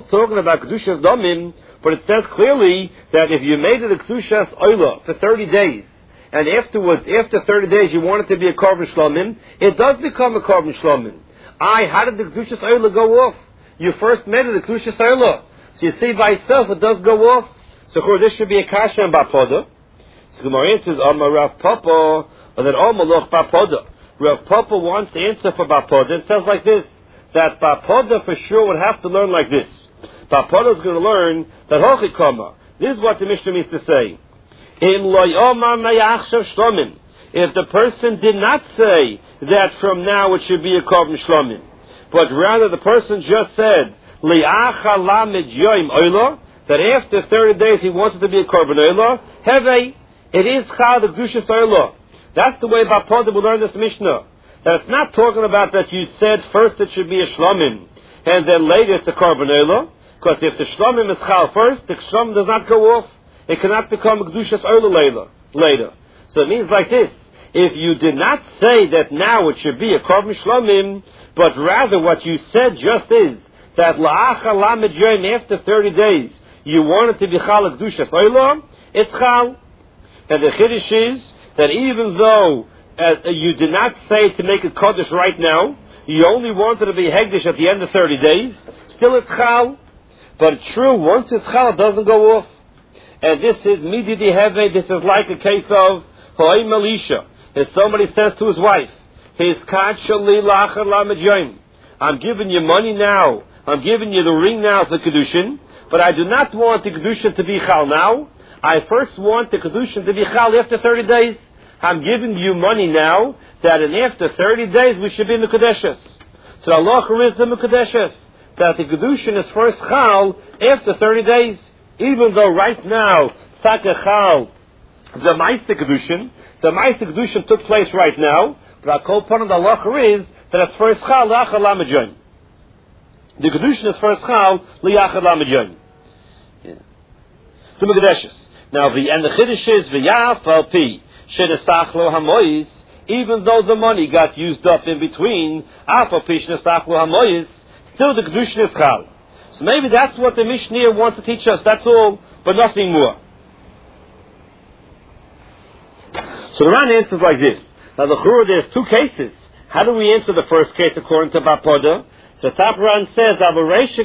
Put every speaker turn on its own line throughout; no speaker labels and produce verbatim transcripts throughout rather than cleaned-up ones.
also talking about Kedushas Damim, but it says clearly that if you made it a Kedushas Oila for thirty days, and afterwards, after thirty days, you want it to be a Korban Shlomim, it does become a Korban Shlomim. I, how did the Kedushas Oila go off? You first made it a Kedushas Oila. So you see by itself, it does go off. So this should be a Kasha and Bapoda. So Gemara answers, Amar Rav Papa, or that Omaloch Bapoda. Rav Papa wants to answer for Bapoda. It says like this, that Bapoda for sure would have to learn like this. Bapoda is going to learn that Hochikoma. This is what the Mishnah means to say. If the person did not say that from now it should be a Korban Shlomim, but rather the person just said, that after thirty days he wants it to be a Korban Oila, Heve, it is Chal the Kedushas Oila. That's the way Bapoda will learn this Mishnah. That it's not talking about that you said first it should be a Shlomim, and then later it's a Korban Oila, because if the Shlomim is Chal first, the Shlomim does not go off. It cannot become a Kedushas Oila later. So it means like this. If you did not say that now it should be a Korban Shlomim, but rather what you said just is that La'acha Lamed Yom after thirty days, you want it to be Chal Kedushas Oila, it's Chal. And the Chiddush is that even though uh, you did not say to make it Kodesh right now, you only wanted to be Hegdish at the end of thirty days, still it's Chal. But it's true, once it's Chal, it doesn't go off. And this is Midi Di Heve, this is like a case of Ho'ay Malisha. If somebody says to his wife, His Kad Shali Lachar Lamed Yom, I'm giving you money now, I'm giving you the ring now for Kedushin, but I do not want the Kedushin to be Chal now. I first want the Kedushin to be Chal after thirty days. I'm giving you money now, that in after thirty days we should be Mekadeshes. So Allah is the Mekadeshes, that the Kedushin is first Chal after thirty days. Even though right now, Takachal, the Maisa Kedushin, the Maisa Kedushin took place right now, but our call upon the halacha is that it's first Chal Lachar Lamed Yom. The Kedushin is first Chal Lachar Lamed Yom. The Mekadeshes. Now, the and the Chiddush is V'yaf al pi shenesachlo hamoyis. Even though the money got used up in between, af al pi shenesachlo hamoyis, still the Kedushin is Chal. So maybe that's what the Mishnah wants to teach us. That's all, but nothing more. So the Ran answers like this. Now the Chura, there's two cases. How do we answer the first case according to Bapoda? So Top Ran says, the Reisha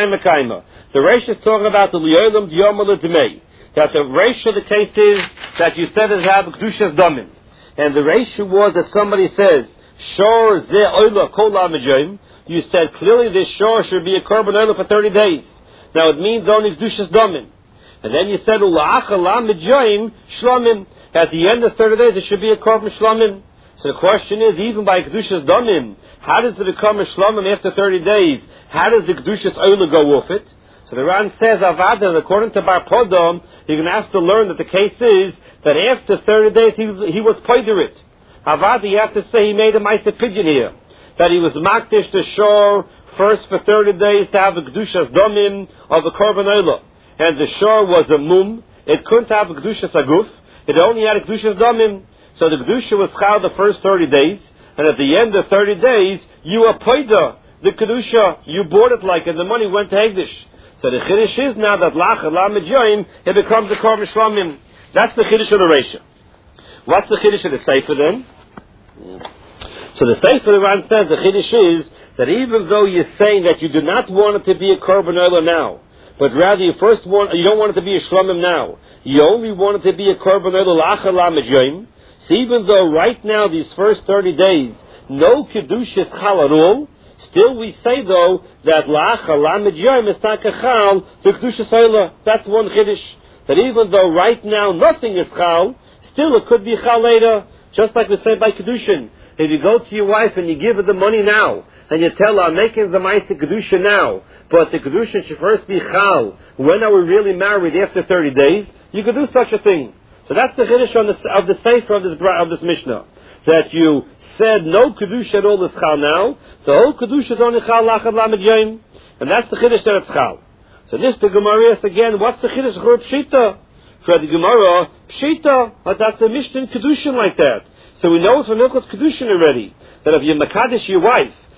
is talking about the Liyolam Diyomal Demei. That the Reisha, the case is that you said is have Kedushas Damim. And the Reisha was that somebody says, Shor Ze Oila Kol Lamed Yom. You said clearly this shore should be a Korban Oila for thirty days. Now it means only Kedushas Damim. And then you said, Ula'acha Lamed Yom Shlomim. At the end of thirty days it should be a Korban Shlomim. So the question is, even by Kedushas Damim, how does it become a Shlomim after thirty days? How does the Kedushas Oila go off it? So the Ran says, Avada, according to Bar Podom, you're going to have to learn that the case is that after thirty days he was, he was Poiderit. Avada, you have to say he made a Maisa Pidyon here. That he was Makdish the shore first for thirty days to have a Kedushas Damim of a Korban Oila. And the shore was a Mum. It couldn't have a Kedushas Aguf. It only had a Kedushas Damim. So the Kedusha was Chal the first thirty days. And at the end of thirty days, you appoida the Kedusha. You bought it like, and the money went to Hegdish. So the Chiddush is now that Lachar Lamed Yom, it becomes a Korban Shlomim. That's the Chiddush of the Reisha. What's the Chiddush of the Sefer then? Yeah. So the Sefer the Ran says, the Chiddush is that even though you're saying that you do not want it to be a Korban Oila now, but rather you first want, you don't want it to be a Shlomim now, you only want it to be a Korban Oila Lachar Lamed Yom. So even though right now these first thirty days no Kiddush is Chal at all, still we say though that La'achar Lamed Yom is Takachal the Kiddush Oila. That's one Chiddush. That even though right now nothing is Chal, still it could be Chal later, just like we say by Kiddushin. If you go to your wife and you give her the money now, and you tell her, I'm making the Ma'aseh Kedusha now, but the Kedusha should first be Chal, when are we really married after thirty days? You could do such a thing. So that's the Chiddush on the, of the Sefer of this, of this Mishnah. That you said no Kedusha at all is Chal now, the whole Kedusha is only Chal Lachar Lamed Yom, and that's the Chiddush that it's Chal. So this, the Gemara asks again, what's the Chiddush for Pshita? For the Gemara, Pshita, but that's the Mishnah in Kedushin like that. So we know it's from Milchos Kedushin already, that if you Makadish your wife,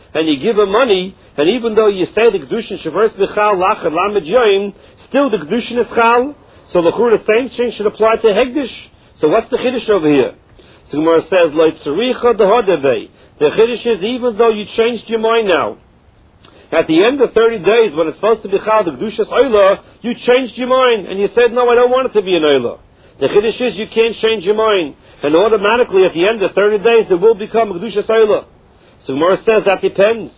and you give her money, and even though you say the Kedushin Shavuos B'chal Lachad Lamed Yoim, still the Kedushin is Chal, so the the same thing should apply to Hegdish. So what's the Chiddush over here? So Gemara says, Lo Tzaricha D'Hodevei. The Chiddush is, even though you changed your mind now, at the end of thirty days, when it's supposed to be Chal, the Kedushas Oila, you changed your mind, and you said, no, I don't want it to be an Oila. The Chiddush is, you can't change your mind, and automatically at the end of thirty days, it will become a Kedushas Oila. So Gemara says, that depends.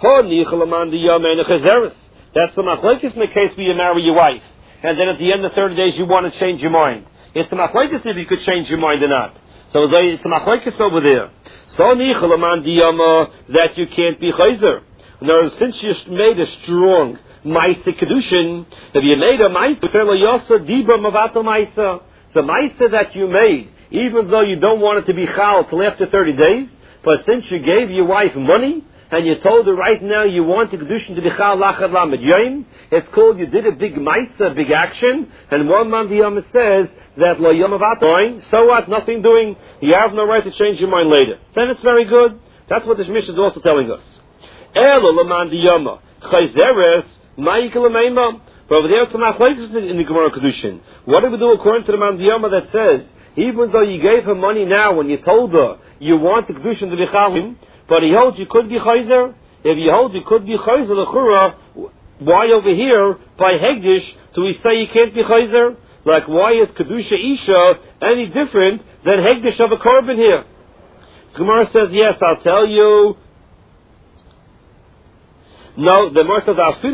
That's the machlokes in the case where you marry your wife, and then at the end of thirty days, you want to change your mind. It's the machlokes if you could change your mind or not. So it's the machlokes over there. So that you can't be chayzer. Now, since you made a strong Maisa Kedushin, if you made a Maisa, the Maisa that you made, even though you don't want it to be Chal till after thirty days, but since you gave your wife money, and you told her right now you want the Kedushin to be Chal Lachad Lamed Yoim, it's called you did a big Maisa, big action, and one man the Yom says that Lo Yom Avato, so what, nothing doing, you have no right to change your mind later. Then it's very good. That's what this mission is also telling us. Elo Laman Diyama Chayzeres Ma'ikal Meima. But over there, it's not like in the Gemara Kedushin. What do we do according to the Man Diyama that says, even though you gave her money now when you told her you want the Kedushin to be Chalim, but he holds you could be Chayzer? If you hold you could be Chayzer L'chura, why over here, by Hegdish, do we say you can't be Chayzer? Like, why is Kedusha Isha any different than Hegdish of a Korban here? So Gemara says, yes, I'll tell you. No, the Gemara says, I'll tell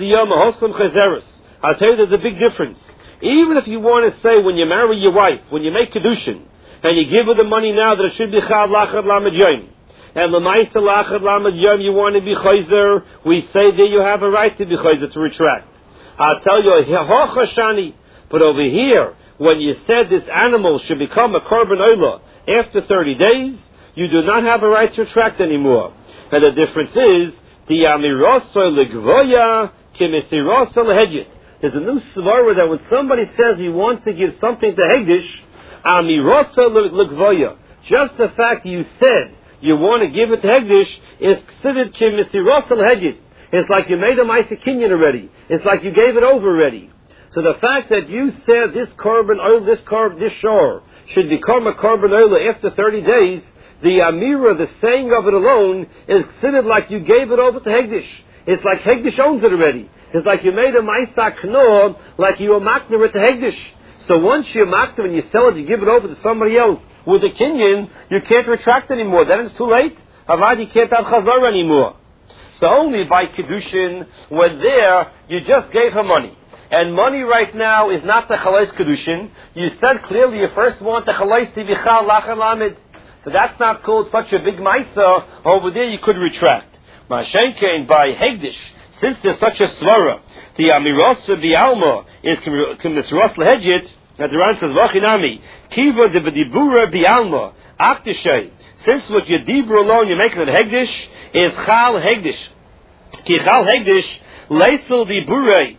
you there's a big difference. Even if you want to say when you marry your wife, when you make Kedushin, and you give her the money now that it should be Chad Lachad Lamed Yom, and L'maisa Lachad Lamed Yom you want to be Chayzer, we say that you have a right to be Chayzer, to retract. I'll tell you, Hochashani, but over here, when you said this animal should become a Korban Oila after thirty days, you do not have a right to retract anymore. And the difference is, the Amirosa Legvoya Kimisirosa Lehedjit. There's a new svara that when somebody says he wants to give something to Hegdish, Amirosa Legvoya, just the fact you said you want to give it to Hegdish is considered Kimisirosa Lehedjit. It's like you made a Maisa Kinyan already. It's like you gave it over already. So the fact that you said this Korban oil, this Korban, this shore should become a Korban oil after thirty days, the Amira, the saying of it alone, is considered like you gave it over to Hegdish. It's like Hegdish owns it already. It's like you made a Maisa Knor, like you were makner it to Hegdish. So once you makner and you sell it, you give it over to somebody else. With a Kinyan, you can't retract anymore. Then it's too late. Avad, you can't have Chazar anymore. So only by Kedushin, when there, you just gave her money. And money right now is not the Chalais Kedushin. You said clearly you first want the Chalais to be Chal Lachad Lamed. So that's not called such a big Maisa. Over there you could retract. Mashenkein by Hegdish, since there's such a svara, the Amiros Bialma is Kimisros Lehedjit, that the Ran says, Vachinami, Kiva de Bedibura Bialma, Aktishay, since what you dibur alone you're making it Hegdish, is Chal Hegdish. Ki Chal Hegdish, Leisel Diburei.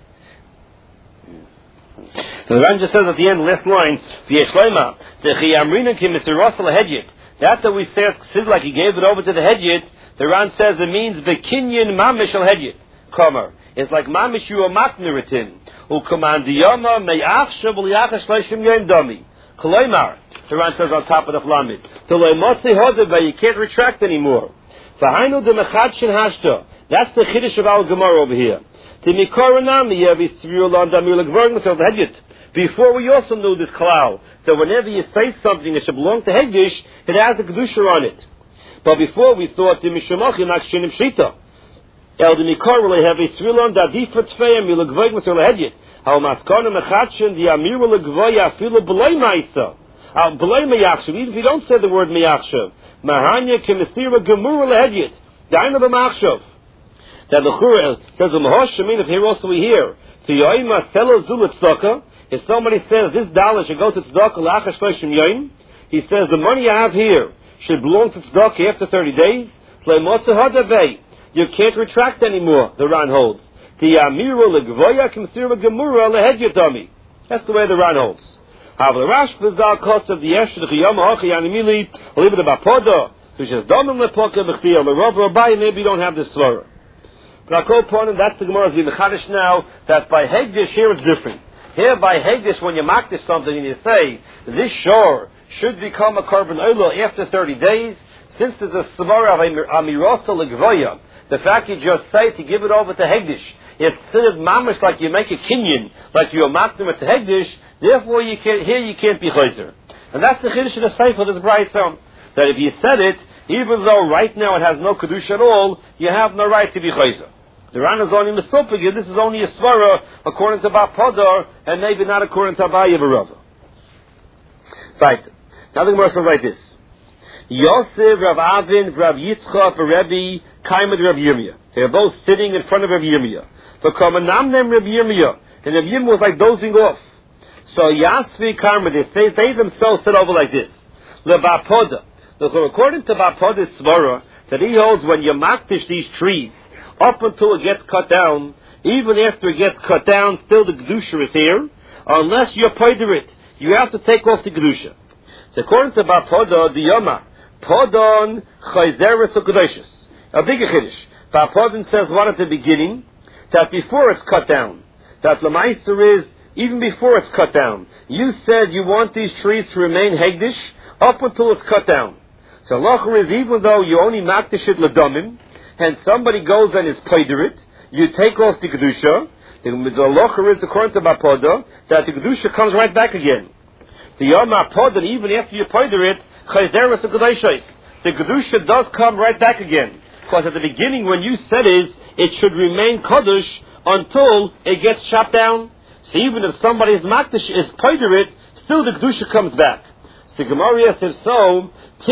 So the Ran just says at the end, last line, V'yeshlema, the Chiyamrina Kimisros Lehedjit. That that we say is like he gave it over to the Hedjit, the Ran says it means Bekinyan Mamish al Hedjit. Comer. It's like Mamish you are makneritin. Ukamandiyama me'achshav li'achash leishim yom dami. Koloimar. The Ran says on top of the Flamid. To le'motzi hodeva, you can't retract anymore. V'hainu de mechadshin hashta. That's the Chiddush of our Gemara over here. To mikoranami yevis tzviulan damir legvorg myself the Hedjit. Before we also knew this klal, so whenever you say something that should belong to Hegdish, it has a kedusha on it. But before we thought the mishamachim akshinim shita, el de mikar will have a svilon dadifat tzveim milagvoy masel Hedjit. How maskana mechadshin the amir will legvoy afilu b'loy ma'isa. Al b'loy meyachshav. Even if you don't say the word meyachshav, mahanya kemestira gemur Hedjit. Daina b'machshav. That the Chura says u'mahosh shemin. If here also we hear to yoyma telo zulat tzaka. If somebody says this dollar should go to tzedakah la'achar shloshim yom, he says the money I have here should belong to tzedakah after thirty days. You can't retract anymore. The Ran holds. That's the way the Ran holds. So he says, Domim lepoka b'chtiyah, l'rov Rabbi, maybe you don't have this svara. But I'll call upon him, that's the Gemara's being mechadish now, that by Hegdish here it's different. Here by Hegdish, when you makdish something and you say, this shore should become a carbon oil after thirty days, since there's a svara of Amirasa l'gvoya, the fact you just say to give it over to Hegdish, it's considered mamish like you make a kinyan, like you makdim it to Hegdish, therefore you can't, here you can't be chayzer. And that's the chiddush of the Sefer, this Braisa, that if you said it, even though right now it has no kedusha at all, you have no right to be chayzer. The Ran is only Mesopig, this is only a svara according to Bab Podar, and maybe not according to Abaye Barava. Right. Now the Gemara says like this. Yosef, Rav Avin, Rav Yitzchak, Rebbe, Kaimad, Rav Yirmiyah. They're both sitting in front of Rav Yirmiyah. So Kamanamnem Rav Yirmiyah. And Rav Yirmiyah was like dozing off. So Yasvi Karma, they, say, they themselves sit over like this. Le Bapoda. According to Bapoda's svara, that he holds when you makdish these trees, up until it gets cut down, even after it gets cut down, still the Kedusha is here, unless you payder it. You have to take off the Kedusha. So according to Bapoda, the Yoma, Podon Chayzeres U'Kedoshes. A bigger Chiddush. Bapodon says what at the beginning? That before it's cut down. That Lamaister is, even before it's cut down. You said you want these trees to remain Hegdish up until it's cut down. So Lacher is, even though you only Makdish it Ladamim, and somebody goes and is payder it, you take off the Kedusha. The Lacher is, according to Bapoda, that the Kedusha comes right back again. The Yom HaPodon, even after you payder it, Chayzeres U'Kedoshes, the Kedusha does come right back again. Because at the beginning, when you said it, it should remain Kodesh until it gets chopped down. So even if somebody's Makdish is payder it, still the Kedusha comes back. So Gemara says so,